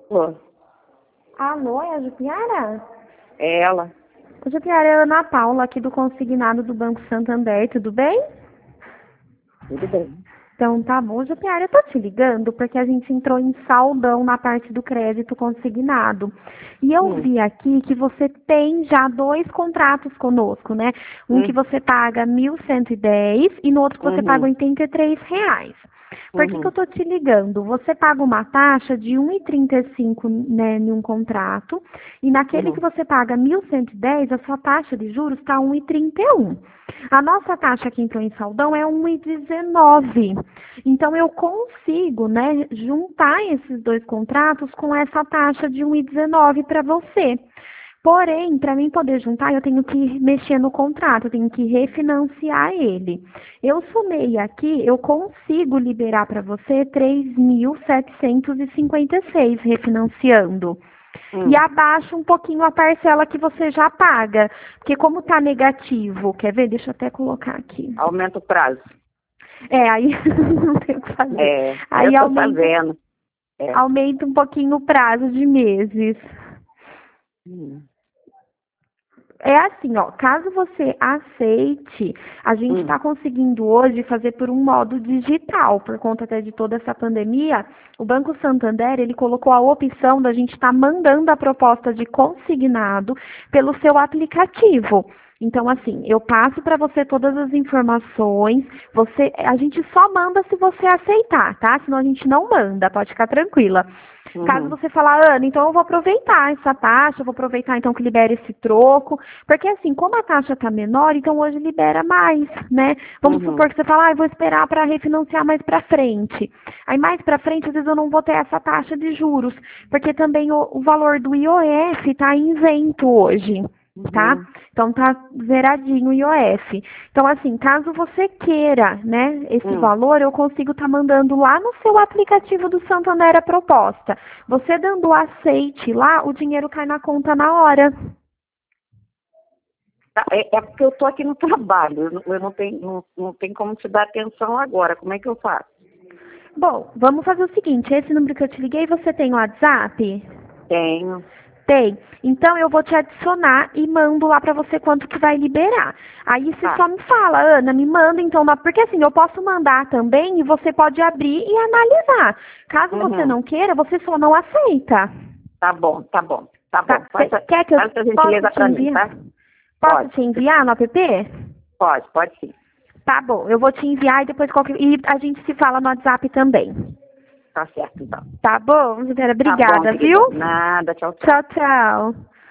Pô, Alô, é a Jupiara? é ela. Jupiara, é a Ana Paula, aqui do Consignado do Banco Santander, tudo bem? Tudo bem. Então tá bom, Jupiara, eu tô te ligando porque a gente entrou em saldão na parte do crédito consignado. E eu Hum, vi aqui que você tem já dois contratos conosco, né? Um que hum, você paga 1.110 e no outro que você paga uhum, R$ 83. Por que eu uhum, tô te ligando? Você paga uma taxa de 1,35, né, em um contrato, e naquele que uhum, você paga 1.110, a sua taxa de juros está 1,31. A nossa taxa que entrou em saldão é 1,19. Então eu consigo, né, juntar esses dois contratos com essa taxa de 1,19 para você. Porém, para mim poder juntar, eu tenho que mexer no contrato, eu tenho que refinanciar ele. Eu somei aqui, eu consigo liberar para você 3.756 refinanciando. E hum. abaixa um pouquinho a parcela que você já paga. Porque como está negativo, quer ver? Deixa eu até colocar aqui. Aumenta o prazo. Aí não tem o que fazer. É, eu Aí tô aumenta, fazendo. É. aumenta um pouquinho o prazo de meses. Hum, É assim, ó, caso você aceite, a gente hum, está conseguindo hoje fazer por um modo digital, por conta até de toda essa pandemia, o Banco Santander, ele colocou a opção da gente estar mandando a proposta de consignado pelo seu aplicativo. Então, assim, eu passo para você todas as informações, a gente só manda se você aceitar, tá? Senão a gente não manda, pode ficar tranquila. Caso uhum, você falar, Ana, então eu vou aproveitar essa taxa, eu vou aproveitar então que libera esse troco, porque assim, como a taxa está menor, então hoje libera mais, né? Vamos supor uhum, que você fala, eu vou esperar para refinanciar mais para frente. Aí mais para frente, às vezes eu não vou ter essa taxa de juros, porque também o valor do IOF está isento hoje. Tá? uhum, Então tá zeradinho o IOF. Então, assim, caso você queira, né, esse hum. valor, eu consigo estar mandando lá no seu aplicativo do Santander a proposta. Você dando o aceite lá, o dinheiro cai na conta na hora. Tá, é porque eu tô aqui no trabalho. Eu não tenho como te dar atenção agora. Como é que eu faço? Bom, vamos fazer o seguinte, esse número que eu te liguei, você tem o WhatsApp? Tenho. Tem. Então eu vou te adicionar e mando lá pra você quanto que vai liberar. Aí você Tá. só me fala, Ana, me manda então, porque assim, eu posso mandar também e você pode abrir e analisar. Caso você Uhum. não queira, você só não aceita. Tá bom, tá bom. Tá Tá? bom. Você Faz, a- quer que eu faz essa posso gentileza te pra mim, enviar? tá? Posso Pode. te enviar no app? Pode sim. Tá bom, eu vou te enviar e depois e a gente se fala no WhatsApp também. Tá certo, então. Tá bom, Vera? Tá bom, Obrigada, viu? querida. Nada. Tchau, tchau. Tchau, tchau.